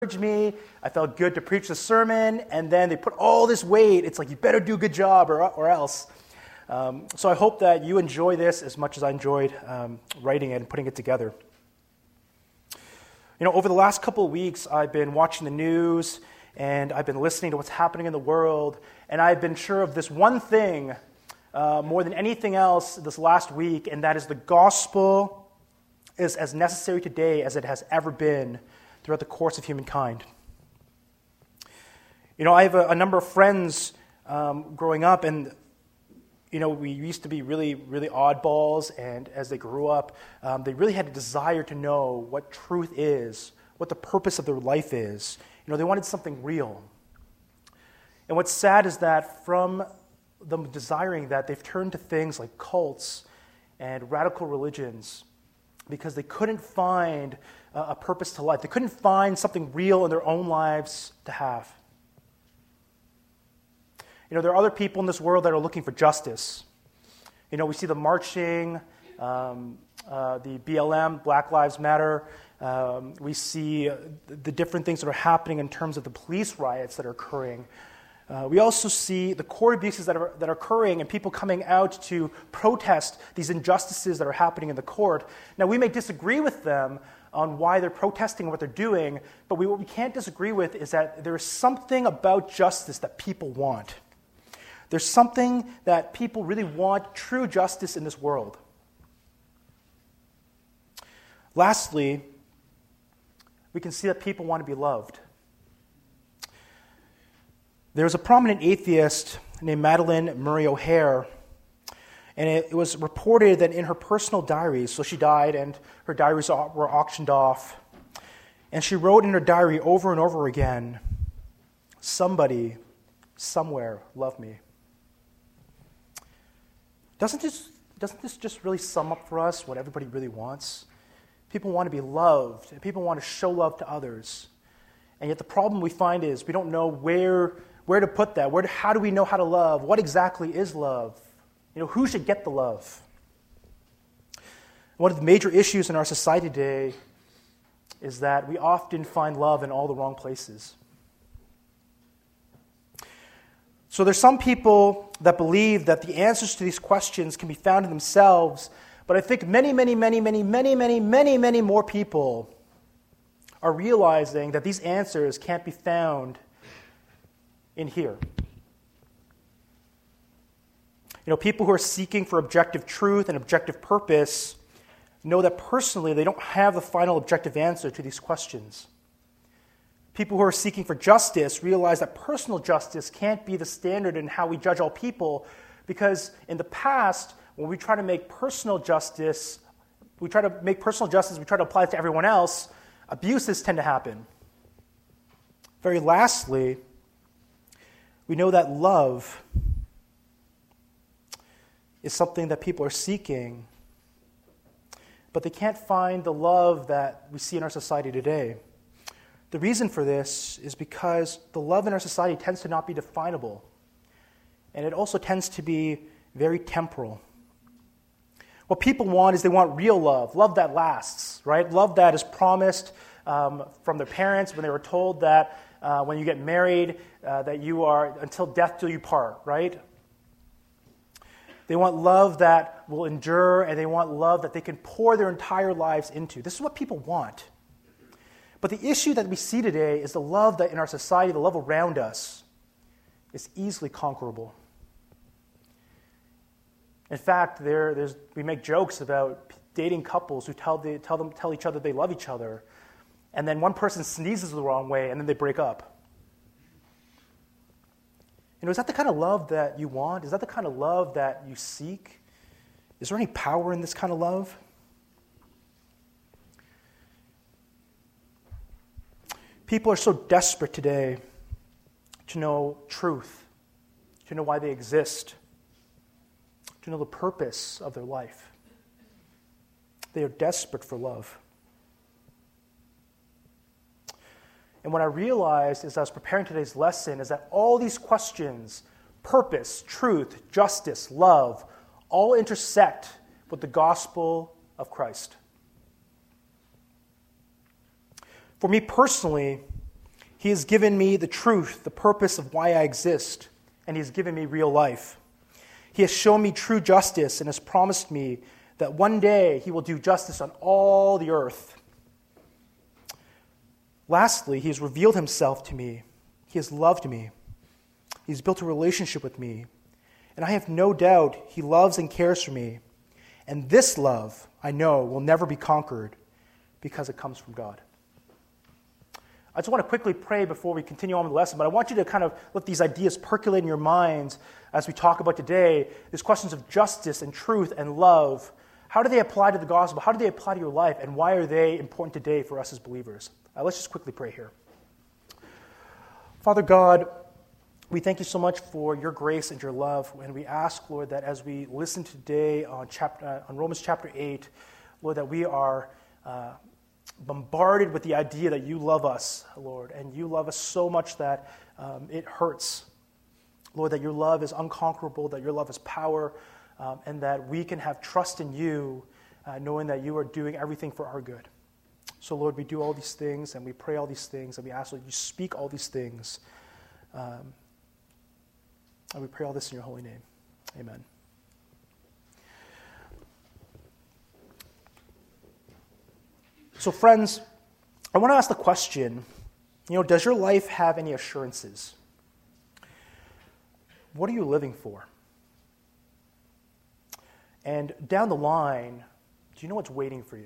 me. I felt good to preach the sermon, and then they put all this weight. It's like, you better do a good job or else. So I hope that you enjoy this as much as I enjoyed writing it and putting it together. You know, over the last couple of weeks, I've been watching the news, and I've been listening to what's happening in the world, and I've been sure of this one thing more than anything else this last week, and that is the gospel is as necessary today as it has ever been throughout the course of humankind. You know, I have a number of friends growing up, and you know, we used to be really, really oddballs, and as they grew up, they really had a desire to know what truth is, what the purpose of their life is. You know, they wanted something real. And what's sad is that from them desiring that, they've turned to things like cults and radical religions because they couldn't find a purpose to life. They couldn't find something real in their own lives to have. You know, there are other people in this world that are looking for justice. You know, we see the marching, the BLM, Black Lives Matter. We see the different things that are happening in terms of the police riots that are occurring. We also see the court abuses that are occurring and people coming out to protest these injustices that are happening in the court. Now, we may disagree with them on why they're protesting what they're doing, but what we can't disagree with is that there is something about justice that people want. There's something that people really want, true justice in this world. Lastly, we can see that people want to be loved. There's a prominent atheist named Madalyn Murray O'Hair, and it was reported that in her personal diaries, so she died and her diaries were auctioned off, and she wrote in her diary over and over again, "Somebody, somewhere, love me." Doesn't this just really sum up for us what everybody really wants? People want to be loved, and people want to show love to others. And yet the problem we find is we don't know where to put that. How do we know how to love? What exactly is love? You know, who should get the love? One of the major issues in our society today is that we often find love in all the wrong places. So there's some people that believe that the answers to these questions can be found in themselves, but I think many more people are realizing that these answers can't be found in here. You know, people who are seeking for objective truth and objective purpose know that personally they don't have the final objective answer to these questions. People who are seeking for justice realize that personal justice can't be the standard in how we judge all people, because in the past, when we try to make personal justice, we try to apply it to everyone else, abuses tend to happen. Very lastly, we know that love is something that people are seeking, but they can't find the love that we see in our society today. The reason for this is because the love in our society tends to not be definable, and it also tends to be very temporal. What people want is they want real love that lasts, right? Love that is promised from their parents when they were told that when you get married, that you are until death till you part, right? They want love that will endure, and they want love that they can pour their entire lives into. This is what people want. But the issue that we see today is the love that in our society, the love around us, is easily conquerable. In fact, we make jokes about dating couples who tell each other they love each other, and then one person sneezes the wrong way, and then they break up. You know, is that the kind of love that you want? Is that the kind of love that you seek? Is there any power in this kind of love? People are so desperate today to know truth, to know why they exist, to know the purpose of their life. They are desperate for love. And what I realized as I was preparing today's lesson is that all these questions, purpose, truth, justice, love, all intersect with the gospel of Christ. For me personally, He has given me the truth, the purpose of why I exist, and He has given me real life. He has shown me true justice and has promised me that one day He will do justice on all the earth. Lastly, He has revealed Himself to me. He has loved me. He's built a relationship with me. And I have no doubt He loves and cares for me. And this love, I know, will never be conquered because it comes from God. I just want to quickly pray before we continue on with the lesson, but I want you to kind of let these ideas percolate in your minds as we talk about today, these questions of justice and truth and love. How do they apply to the gospel? How do they apply to your life? And why are they important today for us as believers? Let's just quickly pray here. Father God, we thank you so much for your grace and your love, and we ask, Lord, that as we listen today on Romans chapter 8, Lord, that we are bombarded with the idea that you love us, Lord, and you love us so much that it hurts. Lord, that your love is unconquerable, that your love is power, and that we can have trust in you, knowing that you are doing everything for our good. So, Lord, we do all these things, and we pray all these things, and we ask, Lord, you speak all these things. And we pray all this in your holy name. Amen. So, friends, I want to ask the question, does your life have any assurances? What are you living for? And down the line, do you know what's waiting for you?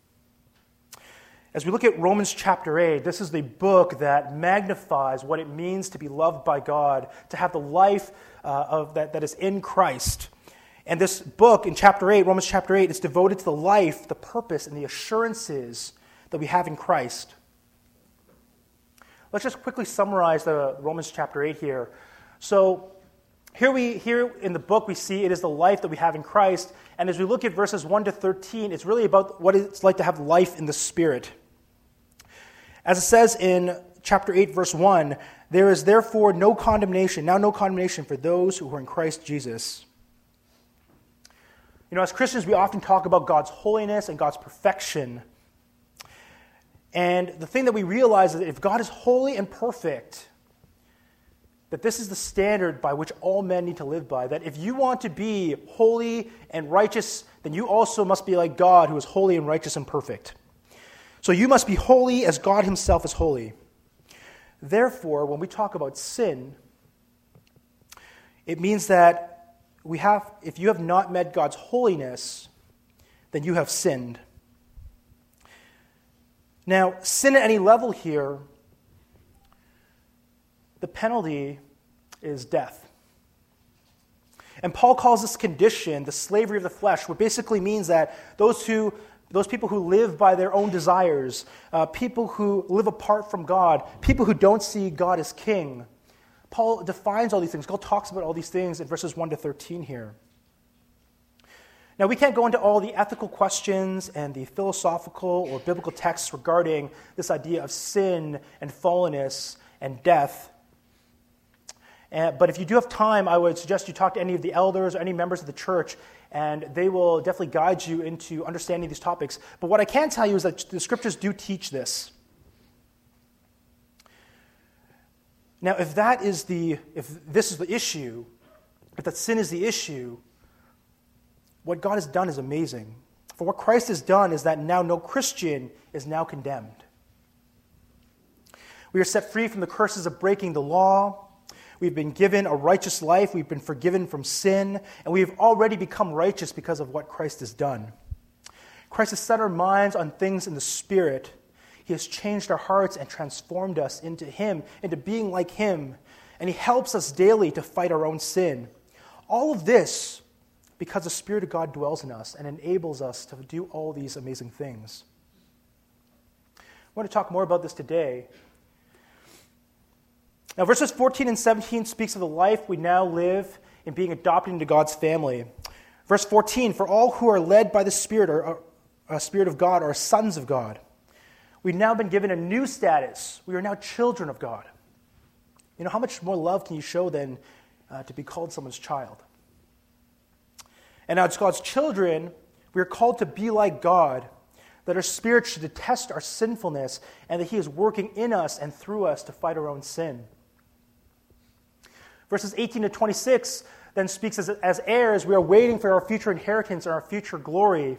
As we look at Romans chapter 8, this is the book that magnifies what it means to be loved by God, to have the life that is in Christ. And this book in chapter 8, Romans chapter 8, is devoted to the life, the purpose, and the assurances that we have in Christ. Let's just quickly summarize the Romans chapter 8 here. So here in the book we see it is the life that we have in Christ. And as we look at verses 1 to 13, it's really about what it's like to have life in the Spirit. As it says in chapter 8, verse 1, there is therefore no condemnation for those who are in Christ Jesus. As Christians, we often talk about God's holiness and God's perfection. And the thing that we realize is that if God is holy and perfect, that this is the standard by which all men need to live by. That if you want to be holy and righteous, then you also must be like God, who is holy and righteous and perfect. So you must be holy as God himself is holy. Therefore, when we talk about sin, it means that if you have not met God's holiness, then you have sinned. Now, sin at any level here, the penalty is death. And Paul calls this condition the slavery of the flesh, which basically means that those people who live by their own desires, people who live apart from God, people who don't see God as king. Paul defines all these things. Paul talks about all these things in verses 1 to 13 here. Now, we can't go into all the ethical questions and the philosophical or biblical texts regarding this idea of sin and fallenness and death. But if you do have time, I would suggest you talk to any of the elders or any members of the church, and they will definitely guide you into understanding these topics. But what I can tell you is that the scriptures do teach this. Now, if this is the issue, if that sin is the issue, what God has done is amazing. For what Christ has done is that now no Christian is now condemned. We are set free from the curses of breaking the law. We've been given a righteous life. We've been forgiven from sin. And we have already become righteous because of what Christ has done. Christ has set our minds on things in the Spirit. He has changed our hearts and transformed us into Him, into being like Him. And He helps us daily to fight our own sin. All of this because the Spirit of God dwells in us and enables us to do all these amazing things. I want to talk more about this today. Now, verses 14 and 17 speaks of the life we now live in being adopted into God's family. Verse 14, for all who are led by the Spirit or Spirit of God are sons of God. We've now been given a new status. We are now children of God. How much more love can you show than to be called someone's child? And now as God's children, we are called to be like God. that our Spirit should detest our sinfulness, and that He is working in us and through us to fight our own sin. Verses 18 to 26 then speaks as heirs, we are waiting for our future inheritance and our future glory.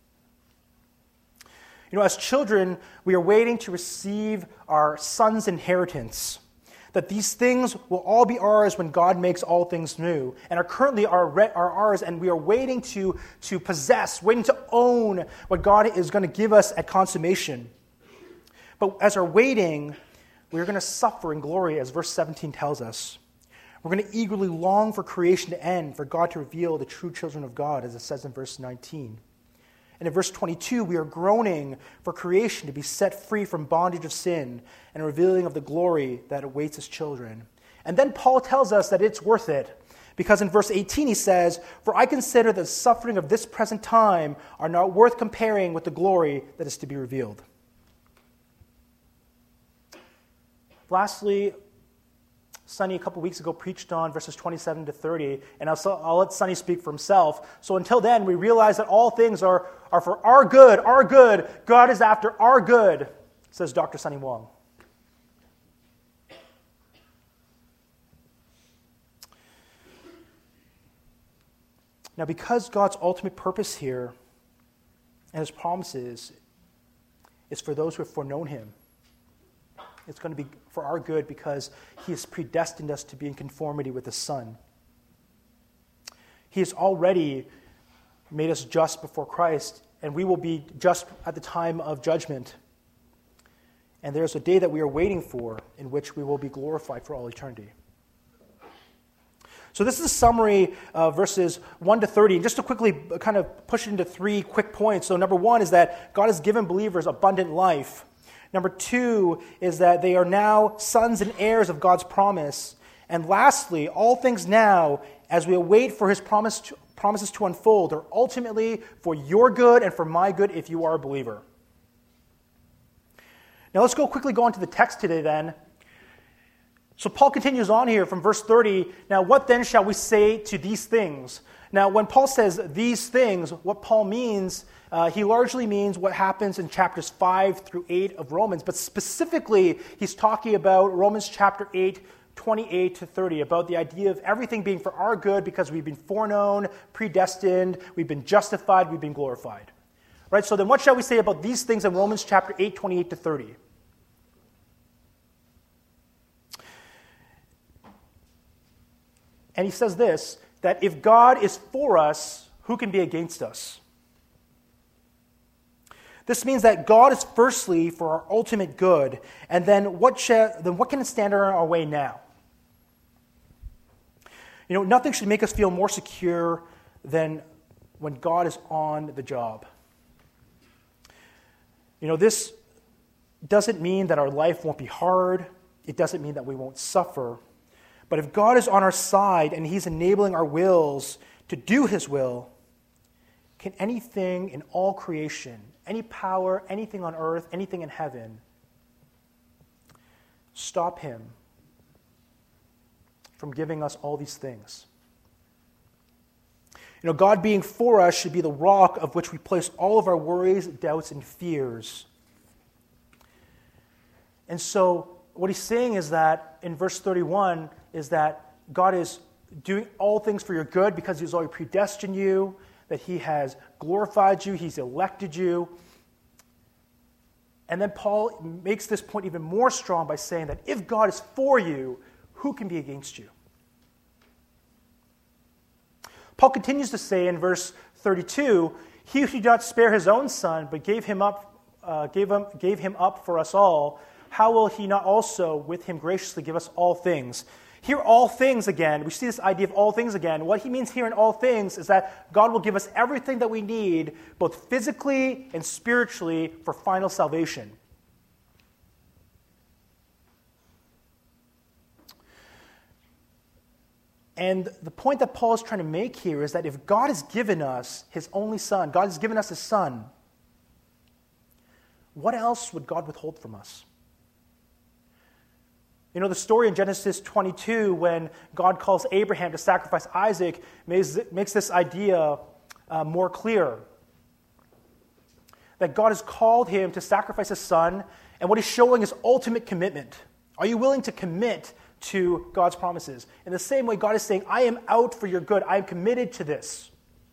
As children, we are waiting to receive our son's inheritance. That these things will all be ours when God makes all things new, and are currently are ours, and we are waiting to possess, waiting to own what God is going to give us at consummation. But as we're waiting, we're going to suffer in glory, as verse 17 tells us. We're going to eagerly long for creation to end, for God to reveal the true children of God, as it says in verse 19. And in verse 22, we are groaning for creation to be set free from bondage of sin and a revealing of the glory that awaits His children. And then Paul tells us that it's worth it, because in verse 18 he says, "For I consider the suffering of this present time are not worth comparing with the glory that is to be revealed." Lastly, Sonny, a couple weeks ago, preached on verses 27 to 30, and I'll let Sonny speak for himself. So until then, we realize that all things are for our good, our good. God is after our good, says Dr. Sonny Wong. Now, because God's ultimate purpose here and His promises is for those who have foreknown Him, it's going to be for our good because He has predestined us to be in conformity with His Son. He has already made us just before Christ, and we will be just at the time of judgment. And there's a day that we are waiting for in which we will be glorified for all eternity. So this is a summary of verses 1 to 30. And just to quickly kind of push it into 3 quick points. So number 1 is that God has given believers abundant life. Number 2 is that they are now sons and heirs of God's promise. And lastly, all things now, as we await for His promises to unfold, are ultimately for your good and for my good if you are a believer. Now let's quickly go into the text today then. So Paul continues on here from verse 30. Now what then shall we say to these things? Now when Paul says these things, what Paul means, he largely means what happens in chapters 5 through 8 of Romans. But specifically, he's talking about Romans chapter 8, 28 to 30, about the idea of everything being for our good because we've been foreknown, predestined, we've been justified, we've been glorified. Right? So then what shall we say about these things in Romans chapter 8, 28 to 30? And he says this, that if God is for us, who can be against us? This means that God is firstly for our ultimate good, and then what can stand in our way now? Nothing should make us feel more secure than when God is on the job. This doesn't mean that our life won't be hard. It doesn't mean that we won't suffer. But if God is on our side and He's enabling our wills to do His will, can anything in all creation, any power, anything on earth, anything in heaven, stop Him from giving us all these things? God being for us should be the rock of which we place all of our worries, doubts, and fears. And so what he's saying is that in verse 31 is that God is doing all things for your good because He's already predestined you, that He has glorified you, He's elected you. And then Paul makes this point even more strong by saying that if God is for you, who can be against you? Paul continues to say in verse 32, He who did not spare His own Son, but gave him up for us all, how will He not also with Him graciously give us all things? Here, all things again, we see this idea of all things again. What he means here in all things is that God will give us everything that we need, both physically and spiritually, for final salvation. And the point that Paul is trying to make here is that if God has given us His only Son, God has given us His Son, what else would God withhold from us? The story in Genesis 22 when God calls Abraham to sacrifice Isaac makes this idea more clear. that God has called him to sacrifice his son, and what he's showing is ultimate commitment. Are you willing to commit to God's promises? In the same way, God is saying, I am out for your good. I am committed to this.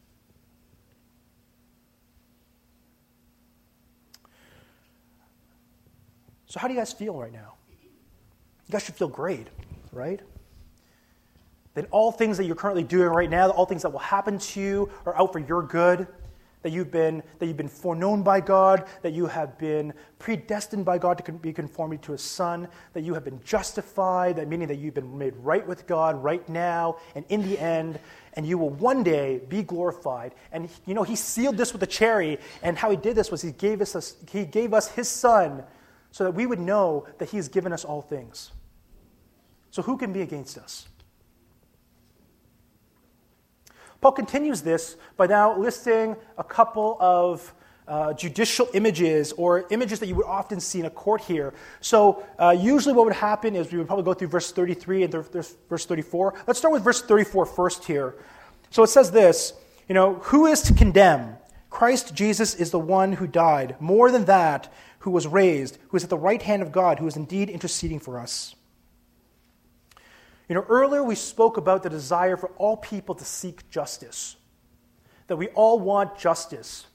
So how do you guys feel right now? You guys should feel great, right? That all things that you're currently doing right now, all things that will happen to you are out for your good, that you've been foreknown by God, that you have been predestined by God to be conformed to his Son, that you have been justified, that meaning that you've been made right with God right now and in the end, and you will one day be glorified. And he sealed this with a cherry, and how he did this was he gave us his Son so that we would know that he has given us all things. So who can be against us? Paul continues this by now listing a couple of judicial images, or images that you would often see in a court here. So usually what would happen is we would probably go through verse 33 and verse 34. Let's start with verse 34 first here. So it says this, who is to condemn? Christ Jesus is the one who died, more than that, who was raised, who is at the right hand of God, who is indeed interceding for us. Earlier we spoke about the desire for all people to seek justice, that we all want justice.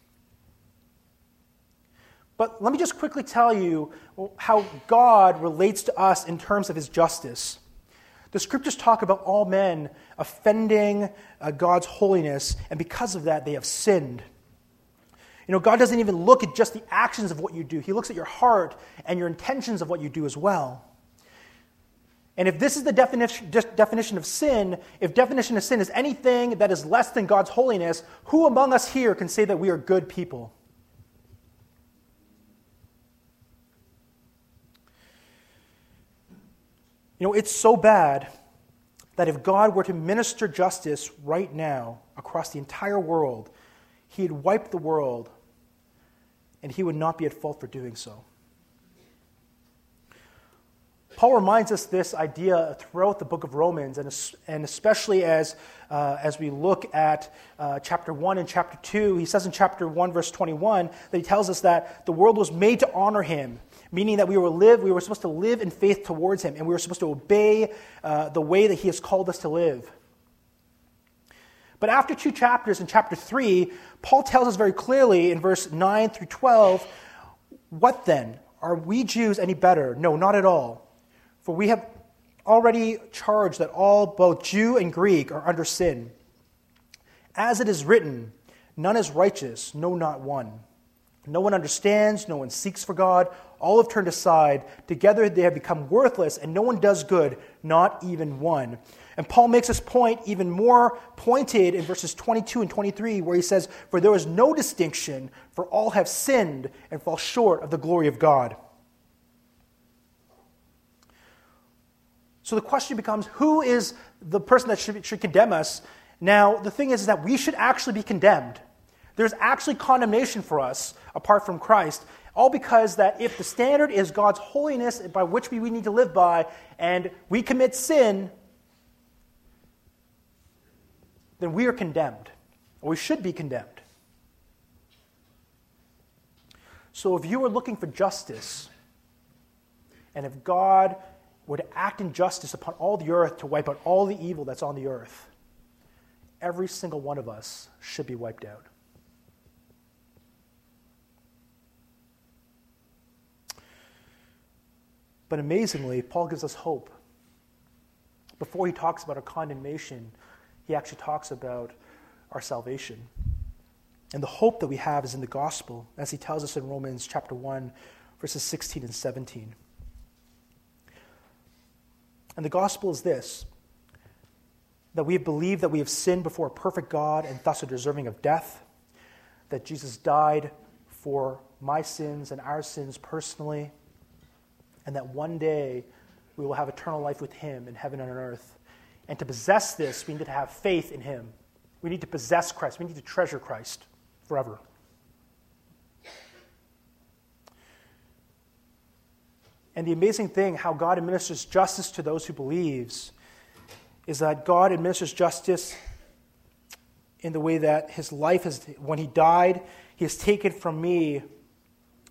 But let me just quickly tell you how God relates to us in terms of his justice. The scriptures talk about all men offending God's holiness, and because of that they have sinned. God doesn't even look at just the actions of what you do. He looks at your heart and your intentions of what you do as well. And if this is the definition of sin, if definition of sin is anything that is less than God's holiness, who among us here can say that we are good people? It's so bad that if God were to minister justice right now across the entire world, he'd wipe the world, and he would not be at fault for doing so. Paul reminds us this idea throughout the book of Romans, and especially as we look at chapter 1 and chapter 2. He says in chapter 1, verse 21, that he tells us that the world was made to honor him, meaning that we were supposed to live in faith towards him, and we were supposed to obey the way that he has called us to live. But after 2 chapters, in chapter 3, Paul tells us very clearly in verse 9 through 12, what then? Are we Jews any better? No, not at all. For we have already charged that all, both Jew and Greek, are under sin. As it is written, none is righteous, no, not one. No one understands, no one seeks for God. All have turned aside. Together they have become worthless, and no one does good, not even one. And Paul makes this point even more pointed in verses 22 and 23, where he says, for there is no distinction, for all have sinned and fall short of the glory of God. So the question becomes, who is the person that should condemn us? Now, the thing is that we should actually be condemned. There's actually condemnation for us apart from Christ, all because that if the standard is God's holiness by which we need to live by, and we commit sin, then we are condemned, or we should be condemned. So if you are looking for justice, and if God were to act in justice upon all the earth to wipe out all the evil that's on the earth, every single one of us should be wiped out. But amazingly, Paul gives us hope. Before he talks about our condemnation, he actually talks about our salvation. And the hope that we have is in the gospel, as he tells us in Romans chapter 1, verses 16 and 17. And the gospel is this, that we have believed that we have sinned before a perfect God and thus are deserving of death, that Jesus died for my sins and our sins personally, and that one day we will have eternal life with him in heaven and on earth. And to possess this, we need to have faith in him. We need to possess Christ. We need to treasure Christ forever. And the amazing thing, how God administers justice to those who believes, is that God administers justice in the way that his life, when he died, he has taken from me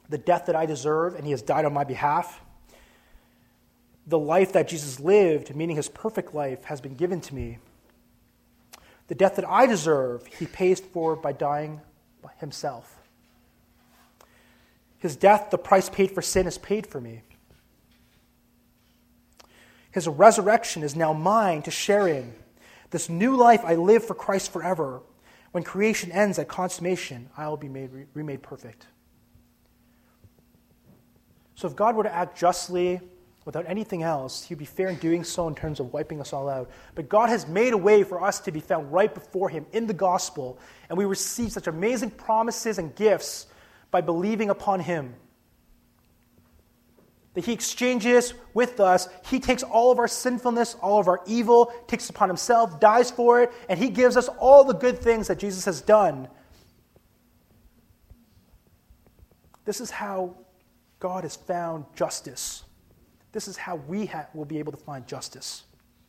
the death that I deserve, and he has died on my behalf. The life that Jesus lived, meaning his perfect life, has been given to me. The death that I deserve, he pays for by dying by himself. His death, the price paid for sin, is paid for me. His resurrection is now mine to share in. This new life I live for Christ forever. When creation ends at consummation, I will be remade perfect. So if God were to act justly without anything else, he'd be fair in doing so in terms of wiping us all out. But God has made a way for us to be found right before him in the gospel, and we receive such amazing promises and gifts by believing upon him. That he exchanges with us. He takes all of our sinfulness, all of our evil, takes it upon himself, dies for it, and he gives us all the good things that Jesus has done. This is how God has found justice. This is how we will be able to find justice.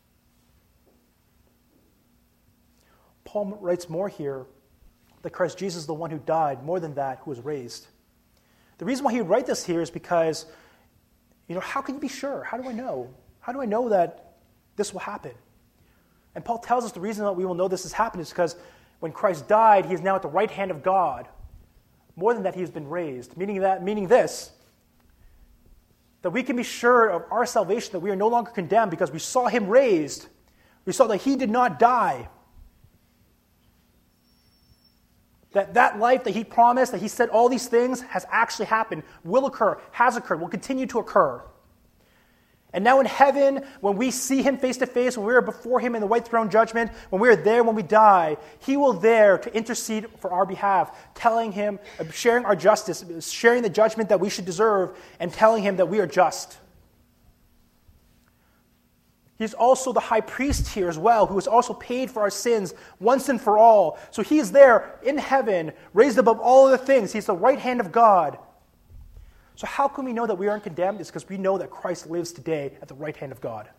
Paul writes more here that Christ Jesus is the one who died, more than that, who was raised. The reason why he would write this here is because, how can you be sure? How do I know? How do I know that this will happen? And Paul tells us the reason that we will know this has happened is because when Christ died, he is now at the right hand of God. More than that, he has been raised. Meaning this, that we can be sure of our salvation, that we are no longer condemned because we saw him raised. We saw that he did not die. That life that he promised, that he said all these things has actually happened, will occur, has occurred, will continue to occur. And now in heaven, when we see him face to face, when we are before him in the white throne judgment, when we are there when we die, he will there to intercede for our behalf, telling him, sharing our justice, sharing the judgment that we should deserve, and telling him that we are just. He's also the high priest here as well, who has also paid for our sins once and for all. So he is there in heaven, raised above all other things. He's the right hand of God. So how can we know that we aren't condemned? It's because we know that Christ lives today at the right hand of God.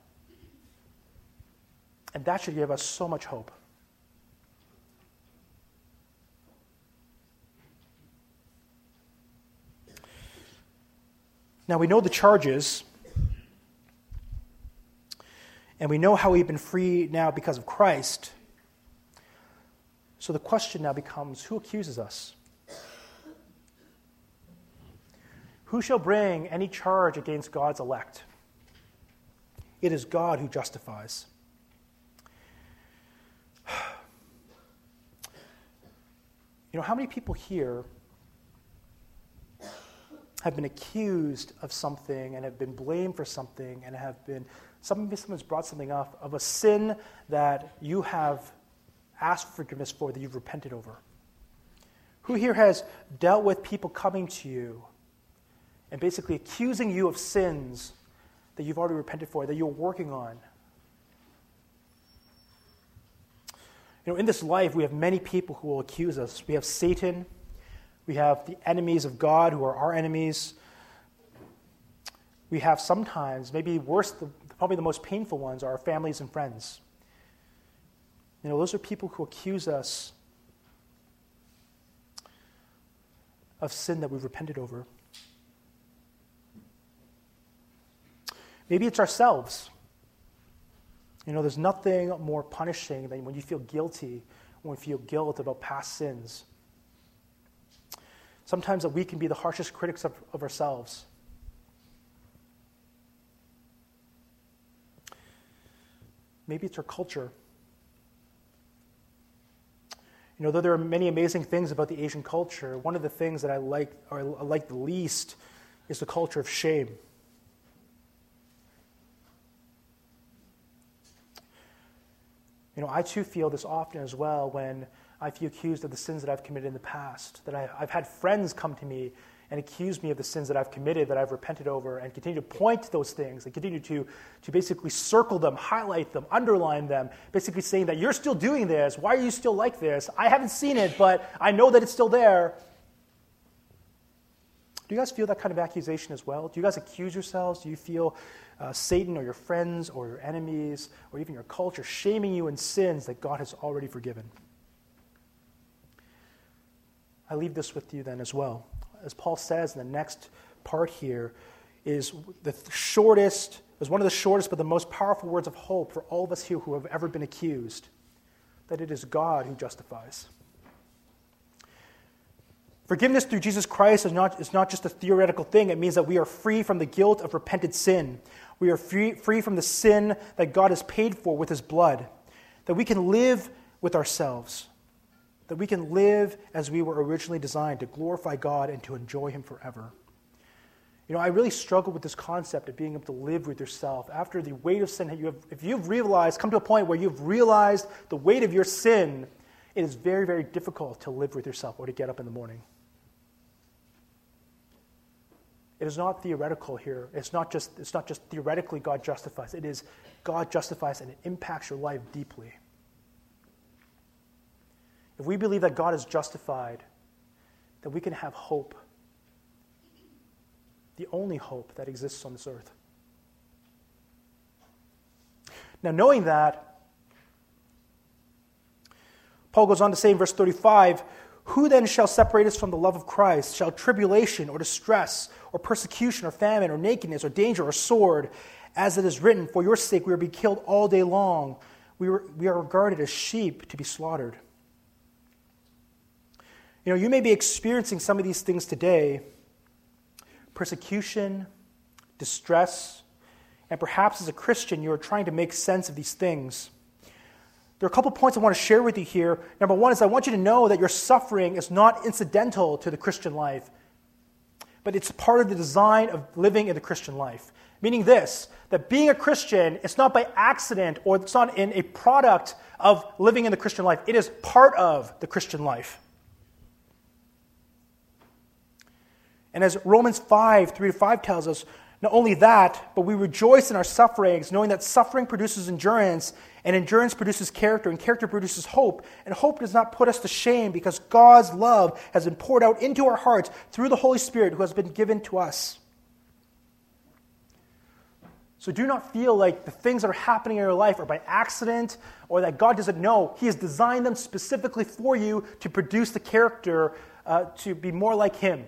And that should give us so much hope. Now we know the charges, and we know how we've been free now because of Christ. So the question now becomes, who accuses us? Who shall bring any charge against God's elect? It is God who justifies. How many people here have been accused of something and have been blamed for something and have been, someone's brought something up of a sin that you have asked forgiveness for, that you've repented over? Who here has dealt with people coming to you and basically accusing you of sins that you've already repented for, that you're working on? In this life, we have many people who will accuse us. We have Satan. We have the enemies of God who are our enemies. We have sometimes, maybe worse, probably the most painful ones are our families and friends. Those are people who accuse us of sin that we've repented over. Maybe it's ourselves. There's nothing more punishing than when you feel guilty, when we feel guilt about past sins. Sometimes that we can be the harshest critics of ourselves. Maybe it's our culture. Though there are many amazing things about the Asian culture, one of the things that I like the least is the culture of shame. I too feel this often as well when I feel accused of the sins that I've committed in the past, that I've had friends come to me and accuse me of the sins that I've committed, that I've repented over, and continue to point to those things, and continue to basically circle them, highlight them, underline them, basically saying that you're still doing this, why are you still like this? I haven't seen it, but I know that it's still there. Do you guys feel that kind of accusation as well? Do you guys accuse yourselves? Do you feel Satan or your friends or your enemies or even your culture shaming you in sins that God has already forgiven? I leave this with you then as well. as Paul says in the next part here, is one of the shortest but the most powerful words of hope for all of us here who have ever been accused, that it is God who justifies. Forgiveness through Jesus Christ is not just a theoretical thing. It means that we are free from the guilt of repented sin. We are free from the sin that God has paid for with his blood. That we can live with ourselves. That we can live as we were originally designed, to glorify God and to enjoy him forever. You know, I really struggle with this concept of being able to live with yourself. After the weight of sin, if you've come to a point where you've realized the weight of your sin, it is very, very difficult to live with yourself or to get up in the morning. It is not theoretical here. It's not just theoretically God justifies. It is God justifies and it impacts your life deeply. If we believe that God is justified, then we can have hope. The only hope that exists on this earth. Now, knowing that, Paul goes on to say in verse 35, "Who then shall separate us from the love of Christ? Shall tribulation or distress or persecution or famine or nakedness or danger or sword? As it is written, for your sake we are being killed all day long. We are regarded as sheep to be slaughtered." You know, you may be experiencing some of these things today. Persecution, distress, and perhaps as a Christian you are trying to make sense of these things. There are a couple points I want to share with you here. Number one is I want you to know that your suffering is not incidental to the Christian life, but it's part of the design of living in the Christian life. Meaning this, that being a Christian, it's not by accident or it's not in a product of living in the Christian life. It is part of the Christian life. And as Romans 5:3-5 tells us, not only that, but we rejoice in our sufferings, knowing that suffering produces endurance, and endurance produces character, and character produces hope. And hope does not put us to shame, because God's love has been poured out into our hearts through the Holy Spirit who has been given to us. So do not feel like the things that are happening in your life are by accident, or that God doesn't know. He has designed them specifically for you to produce the character to be more like him.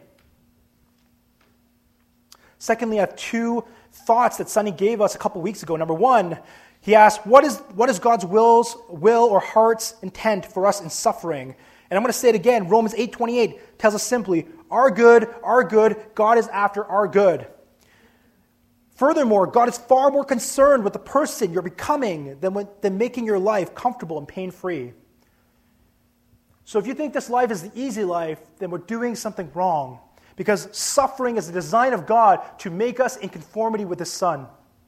Secondly, I have two thoughts that Sonny gave us a couple weeks ago. Number one, he asked, what is God's will or heart's intent for us in suffering? And I'm going to say it again. Romans 8:28 tells us simply, our good, God is after our good. Furthermore, God is far more concerned with the person you're becoming than making your life comfortable and pain-free. So if you think this life is the easy life, then we're doing something wrong. Because suffering is the design of God to make us in conformity with his Son.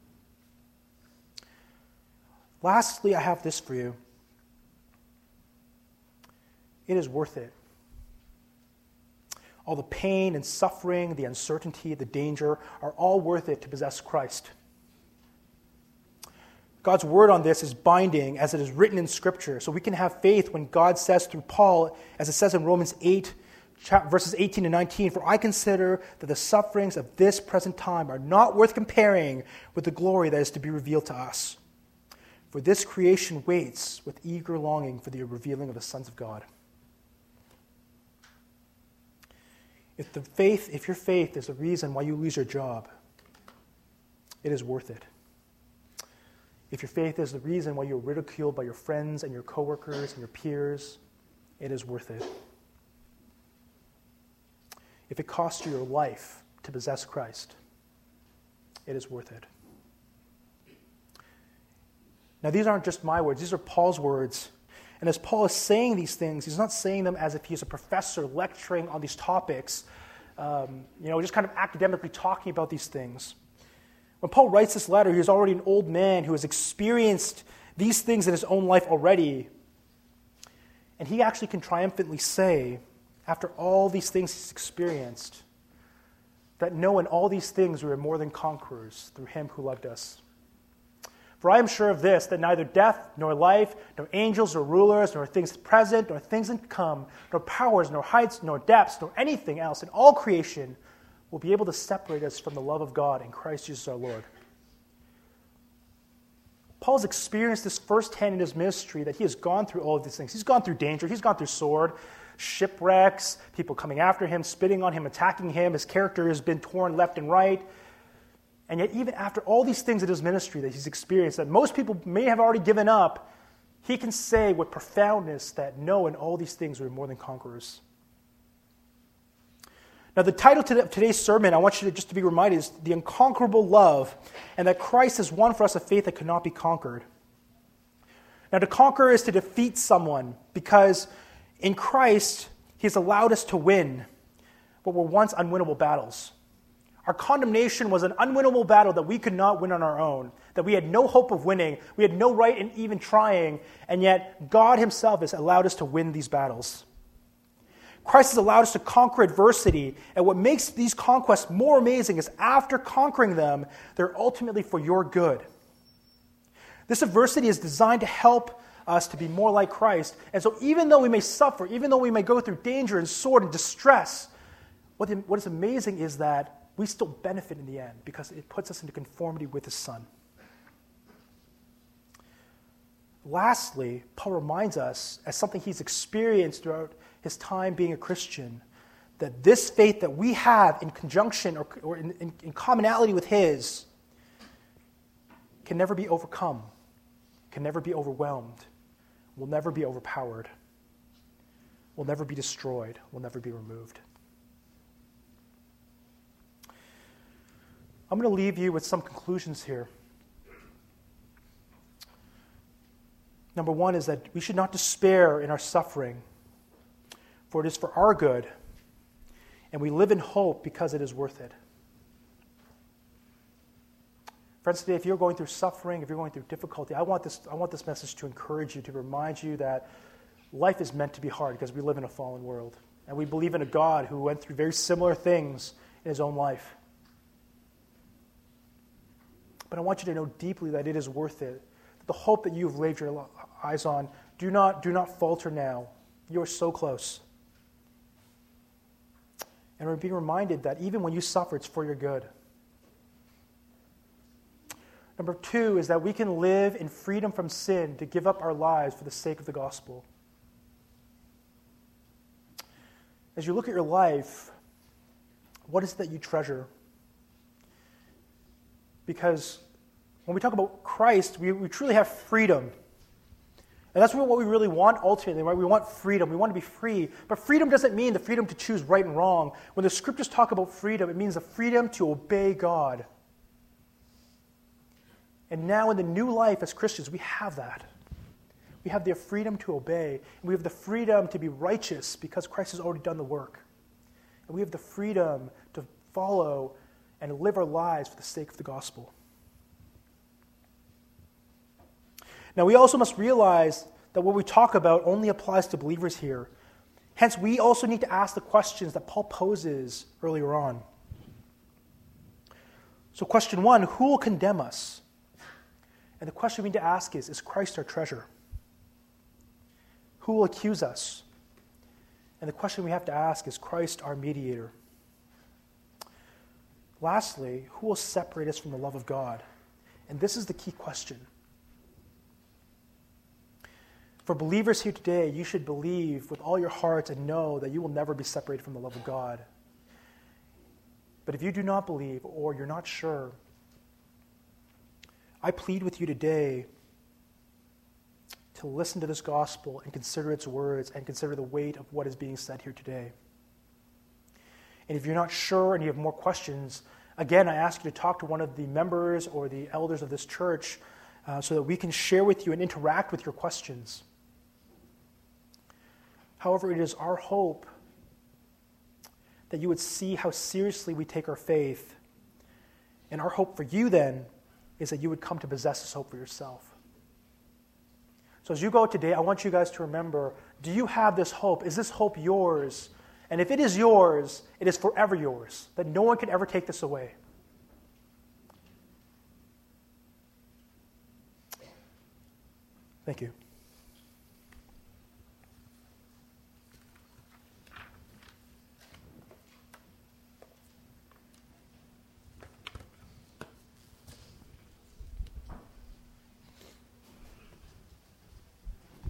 Lastly, I have this for you. It is worth it. All the pain and suffering, the uncertainty, the danger are all worth it to possess Christ. God's word on this is binding as it is written in Scripture. So we can have faith when God says through Paul, as it says in Romans 8, verses 18-19, "For I consider that the sufferings of this present time are not worth comparing with the glory that is to be revealed to us. For this creation waits with eager longing for the revealing of the sons of God." If your faith is the reason why you lose your job, it is worth it. If your faith is the reason why you're ridiculed by your friends and your coworkers and your peers, it is worth it. If it costs you your life to possess Christ, it is worth it. Now, these aren't just my words. These are Paul's words. And as Paul is saying these things, he's not saying them as if he's a professor lecturing on these topics, just kind of academically talking about these things. When Paul writes this letter, he is already an old man who has experienced these things in his own life already. And he actually can triumphantly say, after all these things he's experienced, that no, in all these things we are more than conquerors through him who loved us. For I am sure of this, that neither death, nor life, nor angels, nor rulers, nor things present, nor things to come, nor powers, nor heights, nor depths, nor anything else in all creation will be able to separate us from the love of God in Christ Jesus our Lord. Paul's experienced this firsthand in his ministry, that he has gone through all of these things. He's gone through danger. He's gone through sword. shipwrecks, people coming after him, spitting on him, attacking him. His character has been torn left and right. And yet, even after all these things in his ministry that he's experienced, that most people may have already given up, he can say with profoundness that no, in all these things we're more than conquerors. Now, the title of today's sermon, I want you to just to be reminded, is The Unconquerable Love, and that Christ has won for us a faith that could not be conquered. Now, to conquer is to defeat someone, because in Christ, he has allowed us to win what were once unwinnable battles. Our condemnation was an unwinnable battle that we could not win on our own, that we had no hope of winning, we had no right in even trying, and yet God himself has allowed us to win these battles. Christ has allowed us to conquer adversity, and what makes these conquests more amazing is after conquering them, they're ultimately for your good. This adversity is designed to help us to be more like Christ, and so even though we may suffer, even though we may go through danger and sword and distress, what is amazing is that we still benefit in the end because it puts us into conformity with his Son. Lastly, Paul reminds us, as something he's experienced throughout his time being a Christian, that this faith that we have in conjunction or in commonality with his can never be overcome, can never be overwhelmed, will never be overpowered, will never be destroyed, will never be removed. I'm going to leave you with some conclusions here. Number one is that we should not despair in our suffering, for it is for our good, and we live in hope because it is worth it. Friends, today, if you're going through suffering, if you're going through difficulty, I want this message to encourage you, to remind you that life is meant to be hard because we live in a fallen world, and we believe in a God who went through very similar things in his own life. But I want you to know deeply that it is worth it. The hope that you have laid your eyes on, do not falter now. You are so close. And we're being reminded that even when you suffer, it's for your good. Number two is that we can live in freedom from sin to give up our lives for the sake of the gospel. As you look at your life, what is it that you treasure? Because when we talk about Christ, we truly have freedom. And that's what we really want ultimately, right? We want freedom. We want to be free. But freedom doesn't mean the freedom to choose right and wrong. When the scriptures talk about freedom, it means the freedom to obey God. And now in the new life as Christians, we have that. We have the freedom to obey. And we have the freedom to be righteous because Christ has already done the work. And we have the freedom to follow and live our lives for the sake of the gospel. Now, we also must realize that what we talk about only applies to believers here. Hence, we also need to ask the questions that Paul poses earlier on. So question one, who will condemn us? And the question we need to ask is Christ our treasure? Who will accuse us? And the question we have to ask is Christ our mediator? Lastly, who will separate us from the love of God? And this is the key question. For believers here today, you should believe with all your heart and know that you will never be separated from the love of God. But if you do not believe or you're not sure, I plead with you today to listen to this gospel and consider its words and consider the weight of what is being said here today. And if you're not sure and you have more questions, again, I ask you to talk to one of the members or the elders of this church so that we can share with you and interact with your questions. However, it is our hope that you would see how seriously we take our faith. And our hope for you then is that you would come to possess this hope for yourself. So as you go today, I want you guys to remember, do you have this hope? Is this hope yours? And if it is yours, it is forever yours, that no one can ever take this away. Thank you.